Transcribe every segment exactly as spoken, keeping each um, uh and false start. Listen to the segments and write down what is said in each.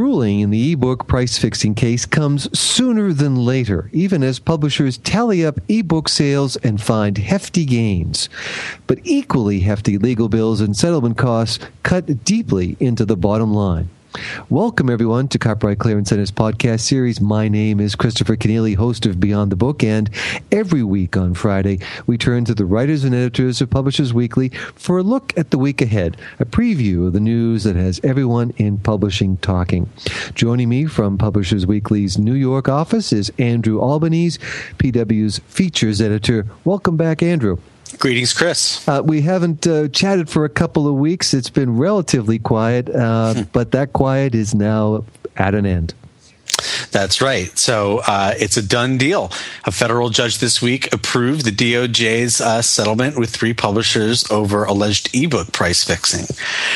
ruling in the ebook price-fixing case comes sooner than later, even as publishers tally up ebook sales and find hefty gains. But equally hefty legal bills and settlement costs cut deeply into the bottom line. Welcome, everyone, to Copyright Clearance Center's podcast series. My name is Christopher Kenneally, host of Beyond the Book, and every week on Friday, we turn to the writers and editors of Publishers Weekly for a look at the week ahead, a preview of the news that has everyone in publishing talking. Joining me from Publishers Weekly's New York office is Andrew Albanese, P W's features editor. Welcome back, Andrew. Greetings, Chris. Uh, we haven't uh, chatted for a couple of weeks. It's been relatively quiet, uh, but that quiet is now at an end. That's right. So uh, it's a done deal. A federal judge this week approved the D O J's uh, settlement with three publishers over alleged ebook price fixing.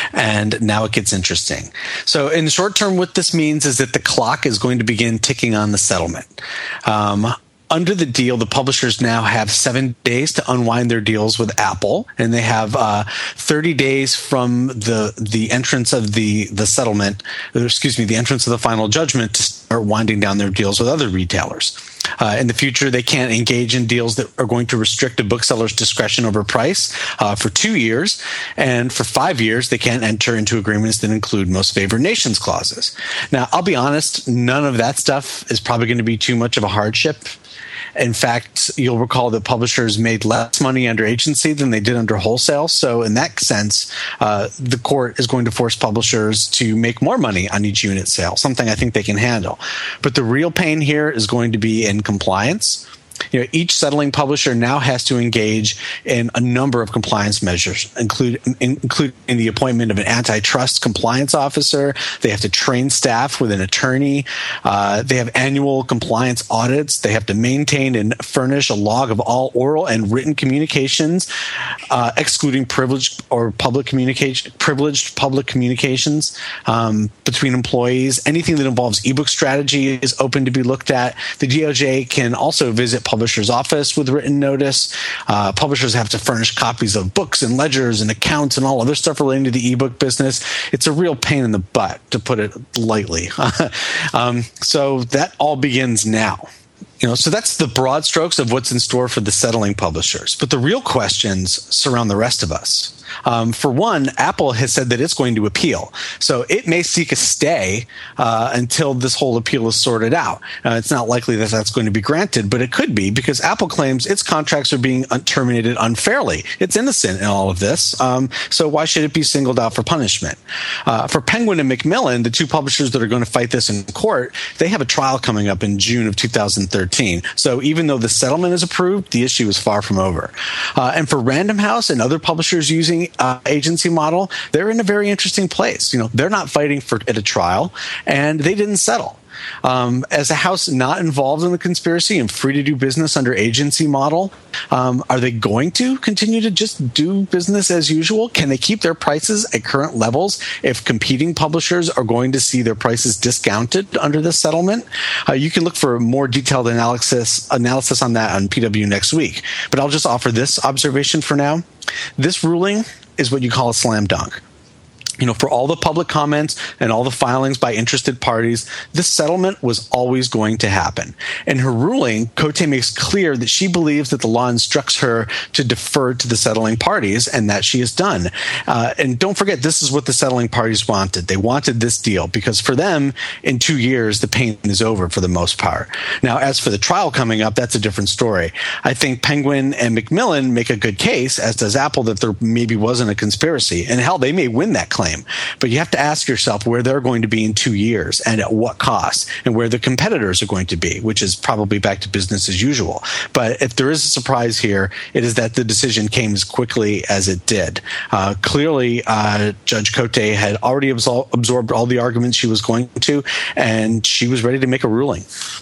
And now it gets interesting. So in the short term, what this means is that the clock is going to begin ticking on the settlement. Um, Under the deal, the publishers now have seven days to unwind their deals with Apple, and they have uh, thirty days from the the entrance of the the settlement, or excuse me, the entrance of the final judgment to start winding down their deals with other retailers. Uh, in the future, they can't engage in deals that are going to restrict a bookseller's discretion over price uh, for two years, and for five years, they can't enter into agreements that include most favored nations clauses. Now, I'll be honest, none of that stuff is probably going to be too much of a hardship. In fact, you'll recall that publishers made less money under agency than they did under wholesale. So in that sense, uh, the court is going to force publishers to make more money on each unit sale, something I think they can handle. But the real pain here is going to be in compliance. You know, each settling publisher now has to engage in a number of compliance measures, include, including the appointment of an antitrust compliance officer. They have to train staff with an attorney. Uh, they have annual compliance audits. They have to maintain and furnish a log of all oral and written communications, uh, excluding privileged or public communication, privileged public communications um, between employees. Anything that involves ebook strategy is open to be looked at. The D O J can also visit publisher's office with written notice. Uh, publishers have to furnish copies of books and ledgers and accounts and all other stuff relating to the ebook business. It's a real pain in the butt, to put it lightly. um, so that all begins now. You know, so that's the broad strokes of what's in store for the settling publishers. But the real questions surround the rest of us. Um, for one, Apple has said that it's going to appeal. So it may seek a stay uh, until this whole appeal is sorted out. Uh, it's not likely that that's going to be granted, but it could be, because Apple claims its contracts are being un- terminated unfairly. It's innocent in all of this. Um, so why should it be singled out for punishment? Uh, for Penguin and Macmillan, the two publishers that are going to fight this in court, they have a trial coming up in June of two thousand thirteen. So even though the settlement is approved, the issue is far from over. Uh, and for Random House and other publishers using Uh, agency model, they're in a very interesting place. You know, they're not fighting for at a trial, and they didn't settle. Um, as a house not involved in the conspiracy and free to do business under agency model, um, are they going to continue to just do business as usual? Can they keep their prices at current levels if competing publishers are going to see their prices discounted under this settlement? Uh, you can look for more detailed analysis analysis on that on P W next week. But I'll just offer this observation for now. This ruling is what you call a slam dunk. You know, for all the public comments and all the filings by interested parties, this settlement was always going to happen. In her ruling, Cote makes clear that she believes that the law instructs her to defer to the settling parties, and that she has done. Uh, and don't forget, this is what the settling parties wanted. They wanted this deal because for them, in two years, the pain is over for the most part. Now, as for the trial coming up, that's a different story. I think Penguin and Macmillan make a good case, as does Apple, that there maybe wasn't a conspiracy. And hell, they may win that claim. But you have to ask yourself where they're going to be in two years and at what cost, and where the competitors are going to be, which is probably back to business as usual. But if there is a surprise here, it is that the decision came as quickly as it did. Uh, clearly, uh, Judge Cote had already absor- absorbed all the arguments she was going to, and she was ready to make a ruling.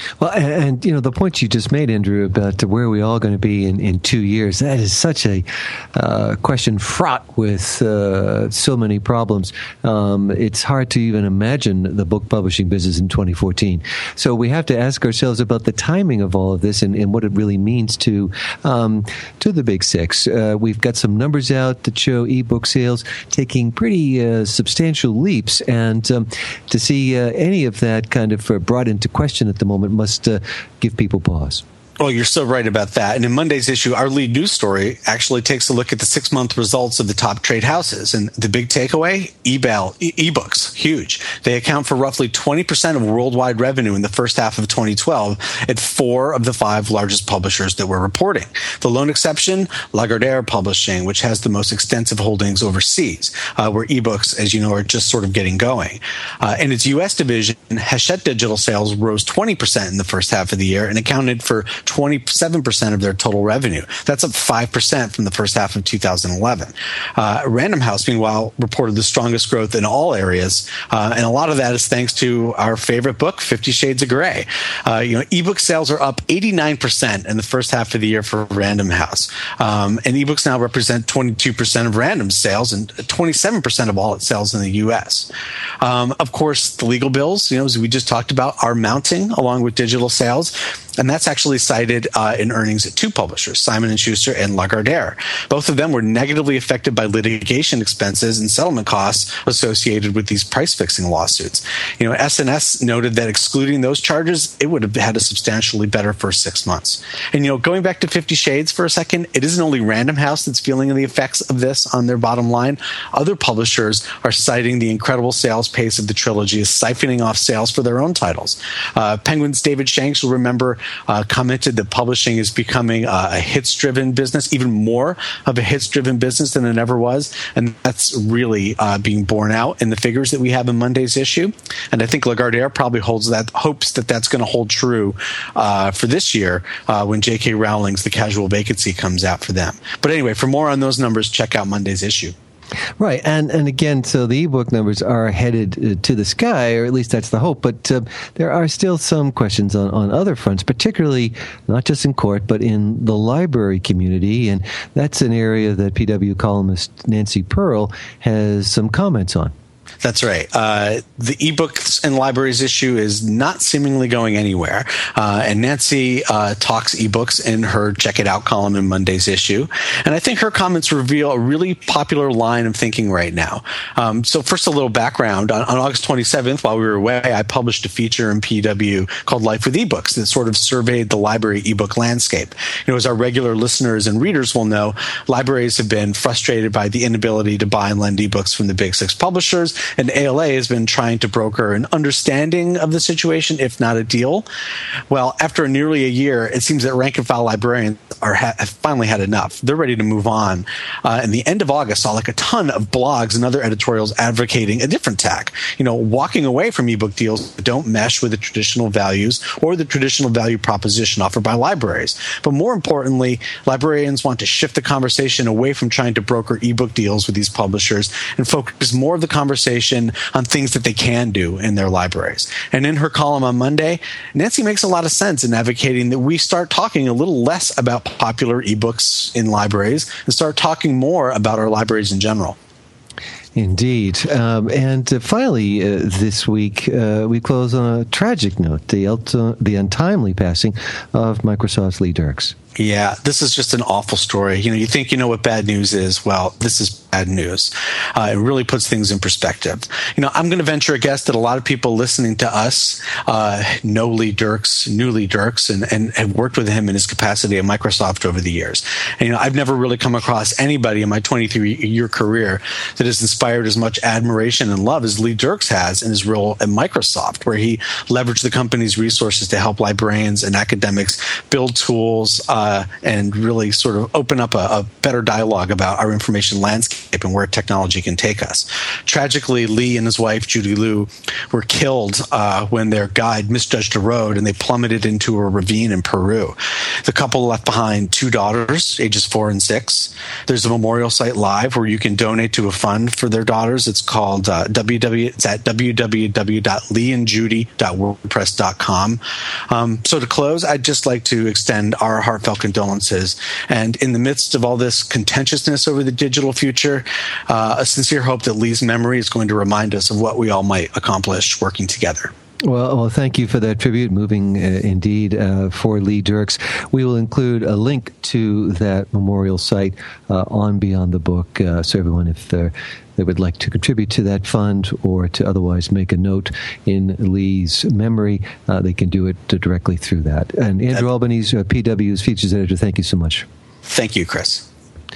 Well, and, and, you know, the point you just made, Andrew, about where are we all going to be in, in two years, that is such a uh, question fraught with uh, so many problems. Um, it's hard to even imagine the book publishing business in twenty fourteen. So we have to ask ourselves about the timing of all of this and, and what it really means to um, to the big six. Uh, we've got some numbers out that show ebook sales taking pretty uh, substantial leaps, and um, to see uh, any of that kind of uh, brought into question at the moment must uh, give people pause. Well, you're so right about that. And in Monday's issue, our lead news story actually takes a look at the six-month results of the top trade houses. And the big takeaway, eBay, e- ebooks, huge. They account for roughly twenty percent of worldwide revenue in the first half of twenty twelve at four of the five largest publishers that were reporting. The lone exception, Lagardère Publishing, which has the most extensive holdings overseas, uh, where ebooks, as you know, are just sort of getting going. Uh, in its U S division, Hachette Digital sales rose twenty percent in the first half of the year and accounted for twenty-seven percent of their total revenue. That's up five percent from the first half of two thousand eleven. Uh, Random House, meanwhile, reported the strongest growth in all areas, uh, and a lot of that is thanks to our favorite book, Fifty Shades of Grey. Uh, you know, ebook sales are up eighty-nine percent in the first half of the year for Random House, um, and ebooks now represent twenty-two percent of Random's sales and twenty-seven percent of all its sales in the U S. Um, of course, the legal bills, you know, as we just talked about, are mounting along with digital sales. And that's actually cited uh, in earnings at two publishers, Simon and Schuster and Lagardère. Both of them were negatively affected by litigation expenses and settlement costs associated with these price-fixing lawsuits. You know, S and S noted that excluding those charges, it would have had a substantially better first six months. And, you know, going back to Fifty Shades for a second, it isn't only Random House that's feeling the effects of this on their bottom line. Other publishers are citing the incredible sales pace of the trilogy as siphoning off sales for their own titles. Uh, Penguin's David Shanks will remember Uh, commented that publishing is becoming uh, a hits-driven business, even more of a hits-driven business than it ever was, and that's really uh, being borne out in the figures that we have in Monday's issue. And I think Lagardère probably holds that, hopes that that's going to hold true uh, for this year uh, when J K. Rowling's The Casual Vacancy comes out for them. But anyway, for more on those numbers, check out Monday's issue. Right, and and again, so the ebook numbers are headed uh, to the sky, or at least that's the hope. But uh, there are still some questions on, on other fronts, particularly not just in court, but in the library community, and that's an area that P W columnist Nancy Pearl has some comments on. That's right. Uh, the ebooks and libraries issue is not seemingly going anywhere. Uh, and Nancy uh, talks ebooks in her Check It Out column in Monday's issue. And I think her comments reveal a really popular line of thinking right now. Um, so first, a little background. On, on August twenty-seventh, while we were away, I published a feature in P W called Life with eBooks that sort of surveyed the library ebook landscape. You know, as our regular listeners and readers will know, libraries have been frustrated by the inability to buy and lend ebooks from the big six publishers, and A L A has been trying to broker an understanding of the situation, if not a deal. Well, after nearly a year, it seems that rank and file librarians are ha- have finally had enough. They're ready to move on. Uh, and the end of August saw like a ton of blogs and other editorials advocating a different tack, you know, walking away from ebook deals that don't mesh with the traditional values or the traditional value proposition offered by libraries. But more importantly, librarians want to shift the conversation away from trying to broker ebook deals with these publishers and focus more of the conversation on things that they can do in their libraries. And in her column on Monday, Nancy makes a lot of sense in advocating that we start talking a little less about popular ebooks in libraries and start talking more about our libraries in general. Indeed. Um, and uh, finally, uh, this week, uh, we close on a tragic note, the, ulti- the untimely passing of Microsoft's Lee Dirks. Yeah, this is just an awful story. You know, you think you know what bad news is. Well, this is bad news. Uh, it really puts things in perspective. You know, I'm going to venture a guess that a lot of people listening to us uh, know Lee Dirks, knew Lee Dirks, and, and have worked with him in his capacity at Microsoft over the years. And, you know, I've never really come across anybody in my twenty-three-year career that has inspired as much admiration and love as Lee Dirks has in his role at Microsoft, where he leveraged the company's resources to help librarians and academics build tools uh, uh, and really sort of open up a, a better dialogue about our information landscape and where technology can take us. Tragically, Lee and his wife, Judy Liu, were killed uh, when their guide misjudged a road and they plummeted into a ravine in Peru. The couple left behind two daughters, ages four and six. There's a memorial site live where you can donate to a fund for their daughters. It's called uh, www. It's at w w w dot lee and judy dot wordpress dot com. Um, so to close, I'd just like to extend our heartfelt condolences. And in the midst of all this contentiousness over the digital future, uh, a sincere hope that Lee's memory is going to remind us of what we all might accomplish working together. Well, well, thank you for that tribute. Moving uh, indeed uh, for Lee Dirks. We will include a link to that memorial site uh, on Beyond the Book. Uh, so everyone, if they're they would like to contribute to that fund or to otherwise make a note in Lee's memory, uh, they can do it directly through that. And Andrew Albanese, uh, P W's features editor, thank you so much. Thank you, Chris.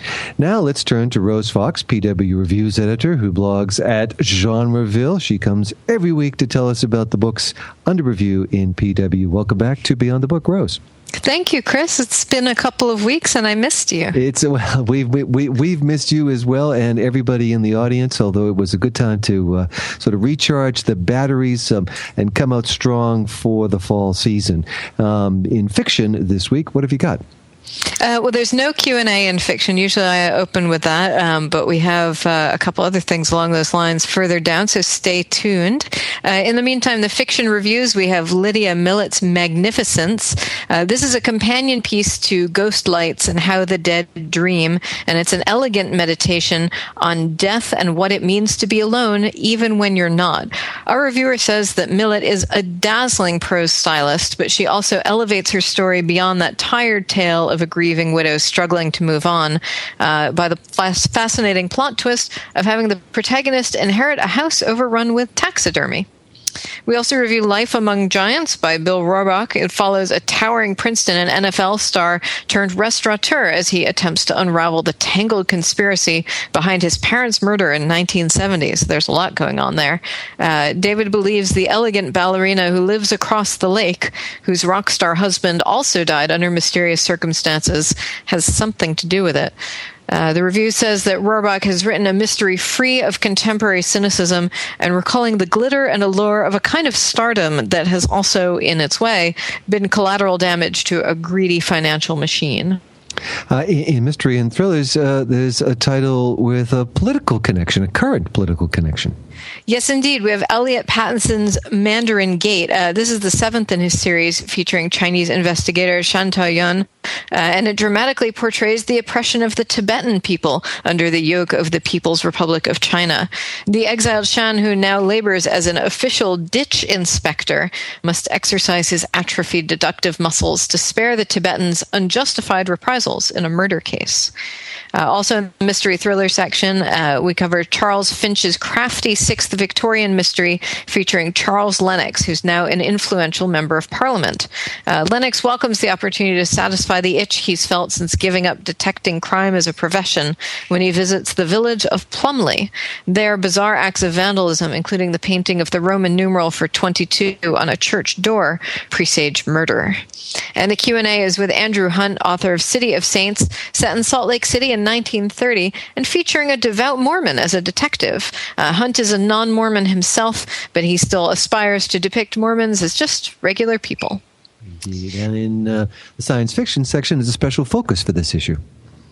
Now let's turn to Rose Fox, P W Reviews editor, who blogs at Genreville. She comes every week to tell us about the books under review in P W. Welcome back to Beyond the Book, Rose. Thank you, Chris. It's been a couple of weeks, and I missed you. It's well, we've we, we, we've missed you as well, and everybody in the audience. Although it was a good time to uh, sort of recharge the batteries um, and come out strong for the fall season. Um, in fiction this week, what have you got? Uh, well, there's no Q and A in fiction. Usually I open with that, um, but we have uh, a couple other things along those lines further down, so stay tuned. Uh, in the meantime, the fiction reviews, we have Lydia Millett's Magnificence. Uh, this is a companion piece to Ghost Lights and How the Dead Dream, and it's an elegant meditation on death and what it means to be alone, even when you're not. Our reviewer says that Millett is a dazzling prose stylist, but she also elevates her story beyond that tired tale of a grieving widow struggling to move on uh, by the fascinating plot twist of having the protagonist inherit a house overrun with taxidermy. We also review Life Among Giants by Bill Rohrbach. It follows a towering Princeton and N F L star turned restaurateur as he attempts to unravel the tangled conspiracy behind his parents' murder in nineteen seventy. So there's a lot going on there. Uh, David believes the elegant ballerina who lives across the lake, whose rock star husband also died under mysterious circumstances, has something to do with it. Uh, the review says that Rohrbach has written a mystery free of contemporary cynicism and recalling the glitter and allure of a kind of stardom that has also, in its way, been collateral damage to a greedy financial machine. Uh, in, in mystery and thrillers, uh, there's a title with a political connection, a current political connection. Yes, indeed. We have Elliot Pattinson's Mandarin Gate. Uh, this is the seventh in his series featuring Chinese investigator Shan Taoyuan, uh, and it dramatically portrays the oppression of the Tibetan people under the yoke of the People's Republic of China. The exiled Shan, who now labors as an official ditch inspector, must exercise his atrophied deductive muscles to spare the Tibetans unjustified reprisals in a murder case. Uh, also in the mystery thriller section, uh, we cover Charles Finch's crafty sixth Victorian mystery featuring Charles Lennox, who's now an influential member of Parliament. Uh, Lennox welcomes the opportunity to satisfy the itch he's felt since giving up detecting crime as a profession when he visits the village of Plumley. There, bizarre acts of vandalism, including the painting of the Roman numeral for twenty-two on a church door, presage murder. And the Q and A is with Andrew Hunt, author of City of Saints, set in Salt Lake City in nineteen thirty, and featuring a devout Mormon as a detective. Uh, Hunt is a non-Mormon himself, but he still aspires to depict Mormons as just regular people. Indeed. And in uh, the science fiction section is a special focus for this issue.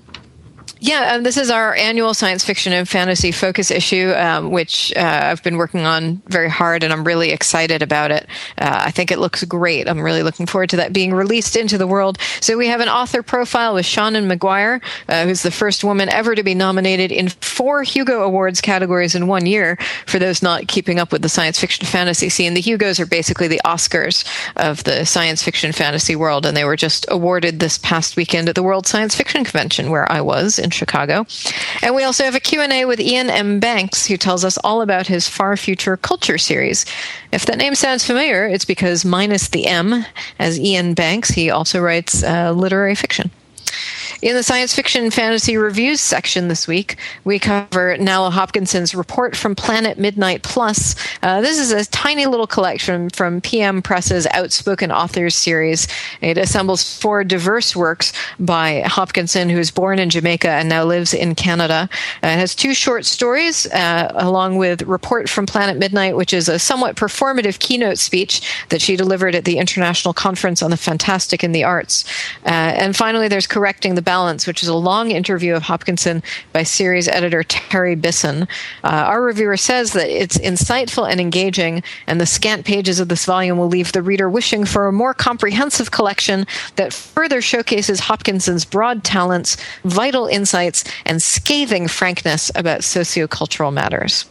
Yeah, um, this is our annual science fiction and fantasy focus issue, um, which uh, I've been working on very hard, and I'm really excited about it. Uh, I think it looks great. I'm really looking forward to that being released into the world. So we have an author profile with Shannon McGuire, uh, who's the first woman ever to be nominated in four Hugo Awards categories in one year. For those not keeping up with the science fiction fantasy scene, the Hugos are basically the Oscars of the science fiction fantasy world, and they were just awarded this past weekend at the World Science Fiction Convention, where I was in Chicago. And we also have a Q and A with Ian M. Banks, who tells us all about his Far Future Culture series. If that name sounds familiar, it's because minus the M, as Ian Banks, he also writes uh, literary fiction. In the science fiction fantasy reviews section this week, we cover Nalo Hopkinson's Report from Planet Midnight Plus. Uh, this is a tiny little collection from P M Press's Outspoken Authors series. It assembles four diverse works by Hopkinson, who was born in Jamaica and now lives in Canada. Uh, it has two short stories, uh, along with Report from Planet Midnight, which is a somewhat performative keynote speech that she delivered at the International Conference on the Fantastic in the Arts. Uh, and finally, there's Correcting the Balance, which is a long interview of Hopkinson by series editor Terry Bisson. Uh, our reviewer says that it's insightful and engaging, and the scant pages of this volume will leave the reader wishing for a more comprehensive collection that further showcases Hopkinson's broad talents, vital insights, and scathing frankness about sociocultural matters.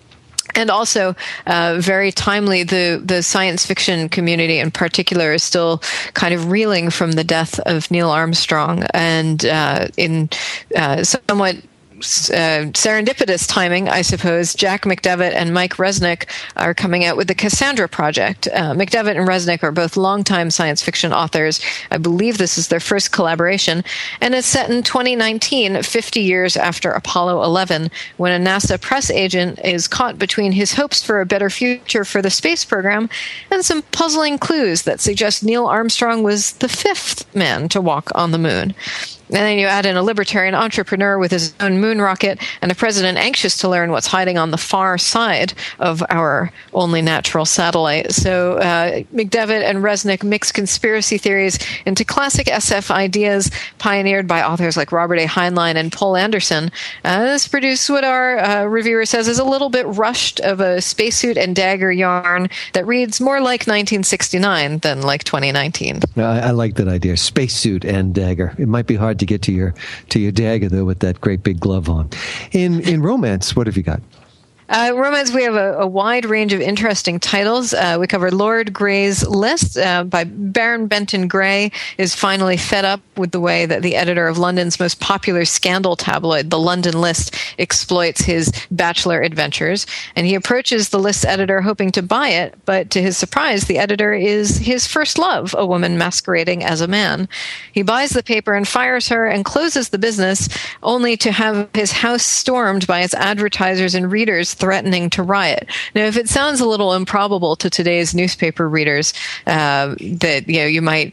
And also, uh, very timely, the, the science fiction community in particular is still kind of reeling from the death of Neil Armstrong. And uh, in uh, somewhat Uh, serendipitous timing, I suppose, Jack McDevitt and Mike Resnick are coming out with the Cassandra Project. Uh, McDevitt and Resnick are both longtime science fiction authors. I believe this is their first collaboration, and it's set in twenty nineteen, fifty years after Apollo eleven, when a NASA press agent is caught between his hopes for a better future for the space program and some puzzling clues that suggest Neil Armstrong was the fifth man to walk on the moon. And then you add in a libertarian entrepreneur with his own moon rocket and a president anxious to learn what's hiding on the far side of our only natural satellite. So uh, McDevitt and Resnick mix conspiracy theories into classic S F ideas pioneered by authors like Robert A. Heinlein and Poul Anderson. Uh, this produced what our uh, reviewer says is a little bit rushed of a spacesuit and dagger yarn that reads more like nineteen sixty-nine than like twenty nineteen. I, I like that idea, spacesuit and dagger. It might be hard to get to your to your dagger though with that great big glove on. In in romance, what have you got? Uh, romance, we have a, a wide range of interesting titles. Uh, we covered Lord Grey's List uh, by Baron Benton Grey is finally fed up with the way that the editor of London's most popular scandal tabloid, The London List, exploits his bachelor adventures. And he approaches the List's editor hoping to buy it, but to his surprise, the editor is his first love, a woman masquerading as a man. He buys the paper and fires her and closes the business, only to have his house stormed by its advertisers and readers threatening to riot. Now, if it sounds a little improbable to today's newspaper readers uh, that you know you might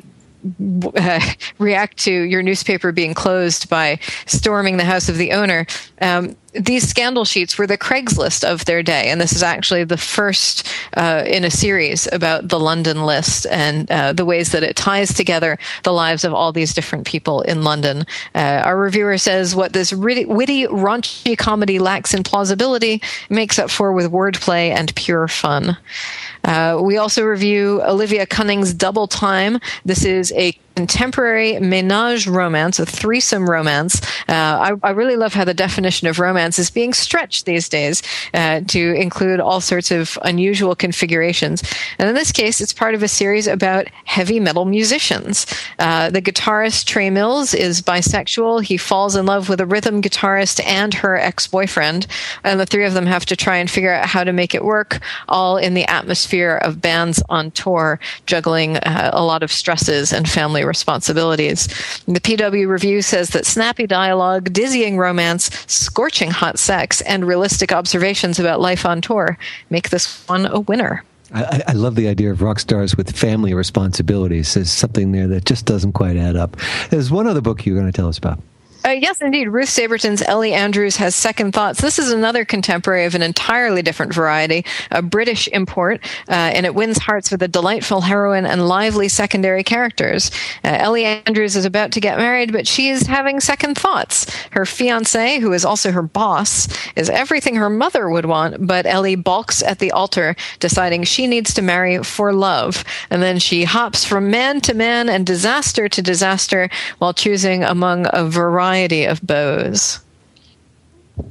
uh, react to your newspaper being closed by storming the house of the owner, um, these scandal sheets were the Craigslist of their day, and this is actually the first uh, in a series about the London List and uh, the ways that it ties together the lives of all these different people in London. Uh, our reviewer says what this witty, witty, raunchy comedy lacks in plausibility makes up for with wordplay and pure fun. Uh, we also review Olivia Cunning's Double Time. This is a contemporary ménage romance, a threesome romance. Uh, I, I really love how the definition of romance is being stretched these days uh, to include all sorts of unusual configurations. And in this case, it's part of a series about heavy metal musicians. Uh, the guitarist Trey Mills is bisexual. He falls in love with a rhythm guitarist and her ex-boyfriend, and the three of them have to try and figure out how to make it work, all in the atmosphere of bands on tour, juggling uh, a lot of stresses and family responsibilities. The P W Review says that snappy dialogue, dizzying romance, scorching hot sex, and realistic observations about life on tour make this one a winner. I, I love the idea of rock stars with family responsibilities. There's something there that just doesn't quite add up. There's one other book you're going to tell us about. Uh, yes, indeed. Ruth Saberton's Ellie Andrews Has Second Thoughts. This is another contemporary of an entirely different variety, a British import, uh, and it wins hearts with a delightful heroine and lively secondary characters. Uh, Ellie Andrews is about to get married, but she is having second thoughts. Her fiancé, who is also her boss, is everything her mother would want, but Ellie balks at the altar, deciding she needs to marry for love. And then she hops from man to man and disaster to disaster while choosing among a variety of beaux.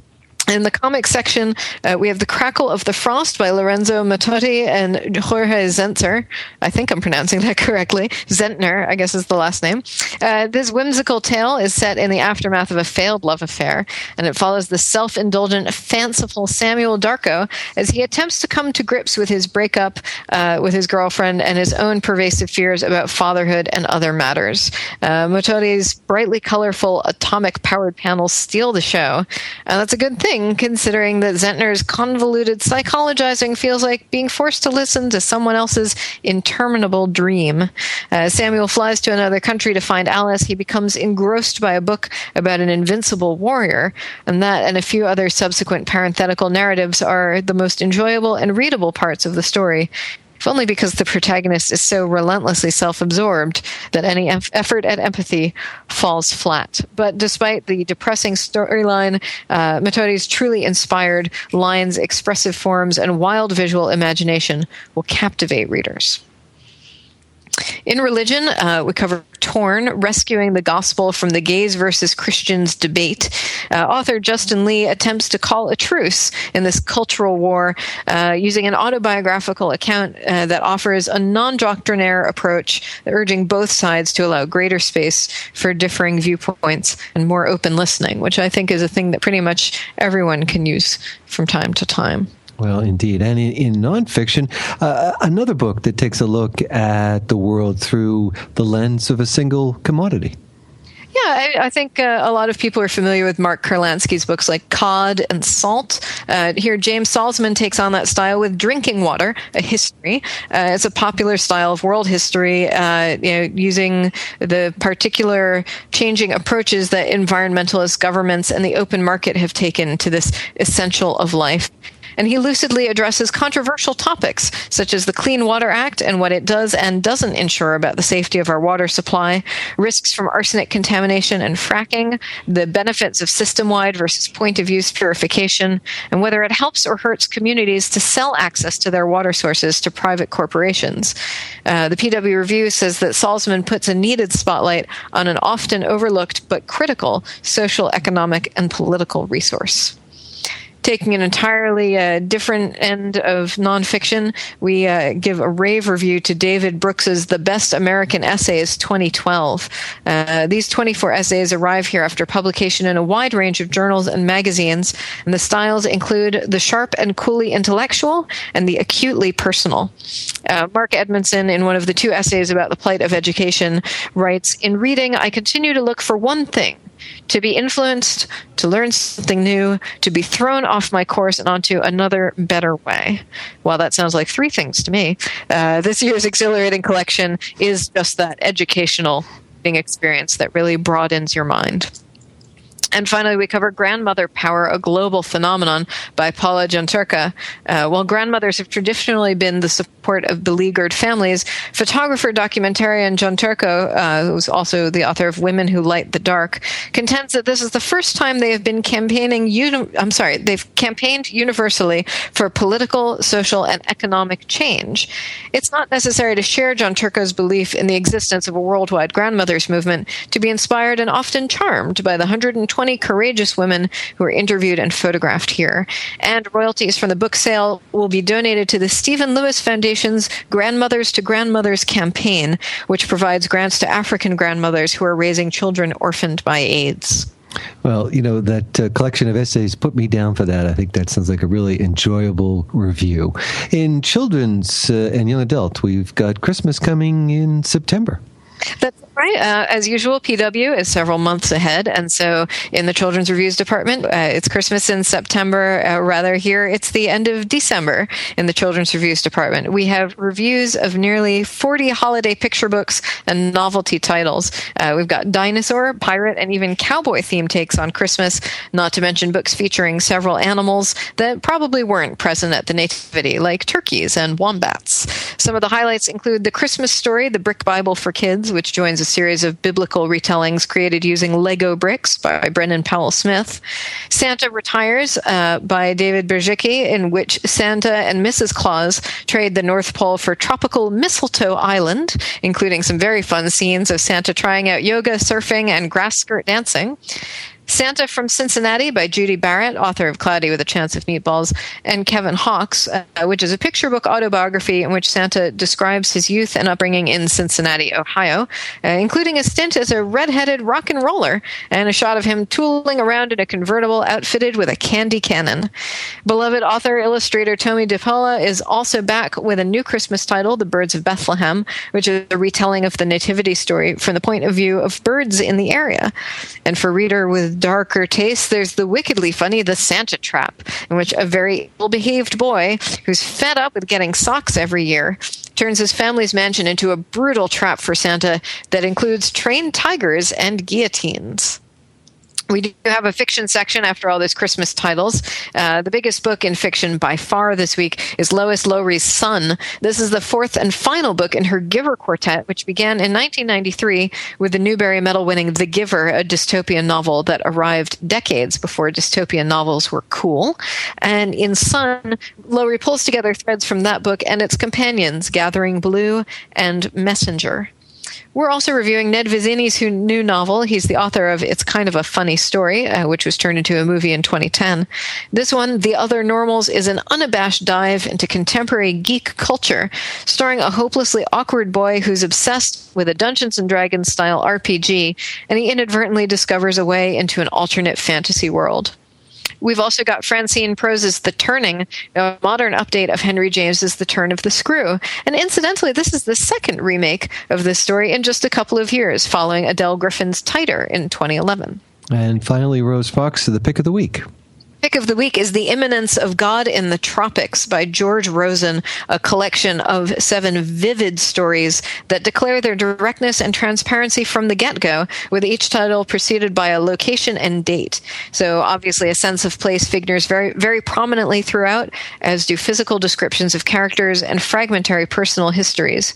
In the comic section, uh, we have The Crackle of the Frost by Lorenzo Mattotti and Jorge Zentner. I think I'm pronouncing that correctly. Zentner, I guess is the last name. Uh, this whimsical tale is set in the aftermath of a failed love affair, and it follows the self-indulgent, fanciful Samuel Darko as he attempts to come to grips with his breakup uh, with his girlfriend and his own pervasive fears about fatherhood and other matters. Uh, Mattotti's brightly colorful atomic-powered panels steal the show, and that's a good thing, considering that Zentner's convoluted psychologizing feels like being forced to listen to someone else's interminable dream. Uh, Samuel flies to another country to find Alice. He becomes engrossed by a book about an invincible warrior, and that and a few other subsequent parenthetical narratives are the most enjoyable and readable parts of the story. If only because the protagonist is so relentlessly self-absorbed that any eff- effort at empathy falls flat. But despite the depressing storyline, uh, Mattotti's truly inspired lines, expressive forms, and wild visual imagination will captivate readers. In religion, uh, we cover Torn, Rescuing the Gospel from the Gays versus Christians debate. Uh, author Justin Lee attempts to call a truce in this cultural war uh, using an autobiographical account uh, that offers a non-doctrinaire approach, urging both sides to allow greater space for differing viewpoints and more open listening, which I think is a thing that pretty much everyone can use from time to time. Well, indeed. And in, in nonfiction, uh, another book that takes a look at the world through the lens of a single commodity. Yeah, I, I think uh, a lot of people are familiar with Mark Kurlansky's books like Cod and Salt. Uh, here, James Salzman takes on that style with Drinking Water, a history. Uh, it's a popular style of world history, uh, you know, using the particular changing approaches that environmentalist governments and the open market have taken to this essential of life. And he lucidly addresses controversial topics, such as the Clean Water Act and what it does and doesn't ensure about the safety of our water supply, risks from arsenic contamination and fracking, the benefits of system-wide versus point-of-use purification, and whether it helps or hurts communities to sell access to their water sources to private corporations. Uh, the P W Review says that Salzman puts a needed spotlight on an often overlooked but critical social, economic, and political resource. Taking an entirely uh, different end of nonfiction, we uh, give a rave review to David Brooks's The Best American Essays twenty twelve. Uh, these twenty-four essays arrive here after publication in a wide range of journals and magazines, and the styles include the sharp and coolly intellectual and the acutely personal. Uh, Mark Edmondson, in one of the two essays about the plight of education, writes, "In reading, I continue to look for one thing: to be influenced, to learn something new, to be thrown off my course and onto another, better way." Well, that sounds like three things to me. Uh, this year's exhilarating collection is just that educational experience that really broadens your mind. And finally, we cover Grandmother Power, a Global Phenomenon by Paula Janturka. Uh, while grandmothers have traditionally been the support of beleaguered families, photographer documentarian Janturka, uh, who's also the author of Women Who Light the Dark, contends that this is the first time they have been campaigning, uni- I'm sorry, they've campaigned universally for political, social, and economic change. It's not necessary to share Janturka's belief in the existence of a worldwide grandmothers movement to be inspired and often charmed by the one hundred twenty courageous women who are interviewed and photographed here. And royalties from the book sale will be donated to the Stephen Lewis Foundation's Grandmothers to Grandmothers campaign, which provides grants to African grandmothers who are raising children orphaned by AIDS. Well, you know, that uh, collection of essays put me down for that. I think that sounds like a really enjoyable review. In children's uh, and young adult, we've got Christmas coming in September. That's right. Uh, as usual, P W is several months ahead. And so in the Children's Reviews Department, uh, it's Christmas in September. Uh, rather, here it's the end of December in the Children's Reviews Department. We have reviews of nearly forty holiday picture books and novelty titles. Uh, we've got dinosaur, pirate, and even cowboy theme takes on Christmas, not to mention books featuring several animals that probably weren't present at the Nativity, like turkeys and wombats. Some of the highlights include The Christmas Story, The Brick Bible for Kids, which joins a series of biblical retellings created using Lego bricks by Brendan Powell Smith. Santa Retires uh, by David Berzicki, in which Santa and Missus Claus trade the North Pole for tropical Mistletoe Island, including some very fun scenes of Santa trying out yoga, surfing, and grass skirt dancing. Santa from Cincinnati by Judy Barrett, author of Cloudy with a Chance of Meatballs, and Kevin Hawkes, uh, which is a picture book autobiography in which Santa describes his youth and upbringing in Cincinnati, Ohio, uh, including a stint as a redheaded rock and roller and a shot of him tooling around in a convertible outfitted with a candy cannon. Beloved author illustrator Tomie dePaola is also back with a new Christmas title, The Birds of Bethlehem, which is a retelling of the nativity story from the point of view of birds in the area. And for reader with darker taste, there's the wickedly funny The Santa Trap, in which a very ill-behaved boy who's fed up with getting socks every year turns his family's mansion into a brutal trap for Santa that includes trained tigers and guillotines. We do have a fiction section after all those Christmas titles. Uh, the biggest book in fiction by far this week is Lois Lowry's Son. This is the fourth and final book in her Giver Quartet, which began in nineteen ninety-three with the Newbery Medal-winning The Giver, a dystopian novel that arrived decades before dystopian novels were cool. And in Son, Lowry pulls together threads from that book and its companions, Gathering Blue and Messenger. We're also reviewing Ned Vizzini's new novel. He's the author of It's Kind of a Funny Story, uh, which was turned into a movie in twenty ten. This one, The Other Normals, is an unabashed dive into contemporary geek culture, starring a hopelessly awkward boy who's obsessed with a Dungeons and Dragons style R P G, and he inadvertently discovers a way into an alternate fantasy world. We've also got Francine Prose's The Turning, a modern update of Henry James's The Turn of the Screw. And incidentally, this is the second remake of this story in just a couple of years, following Adele Griffin's Tighter in twenty eleven. And finally, Rose Fox to the pick of the week. Pick of the week is The Imminence of God in the Tropics by George Rosen, a collection of seven vivid stories that declare their directness and transparency from the get-go, with each title preceded by a location and date. So obviously a sense of place figures very, very prominently throughout, as do physical descriptions of characters and fragmentary personal histories.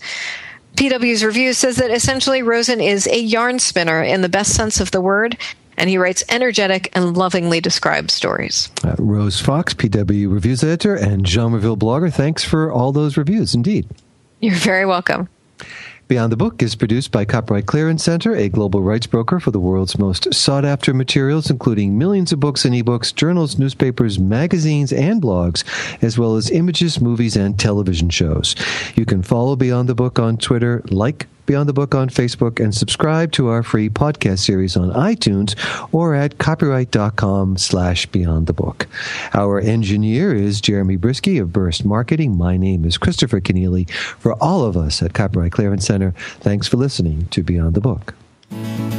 P W's review says that essentially Rosen is a yarn spinner in the best sense of the word, and he writes energetic and lovingly described stories. Uh, Rose Fox, P W Reviews editor and Genreville blogger, thanks for all those reviews, indeed. You're very welcome. Beyond the Book is produced by Copyright Clearance Center, a global rights broker for the world's most sought-after materials, including millions of books and ebooks, journals, newspapers, magazines, and blogs, as well as images, movies, and television shows. You can follow Beyond the Book on Twitter, like Beyond the Book on Facebook, and subscribe to our free podcast series on iTunes or at copyright.com slash Beyond the Book. Our engineer is Jeremy Brisky of Burst Marketing. My name is Christopher Keneally. For all of us at Copyright Clearance Center, thanks for listening to Beyond the Book.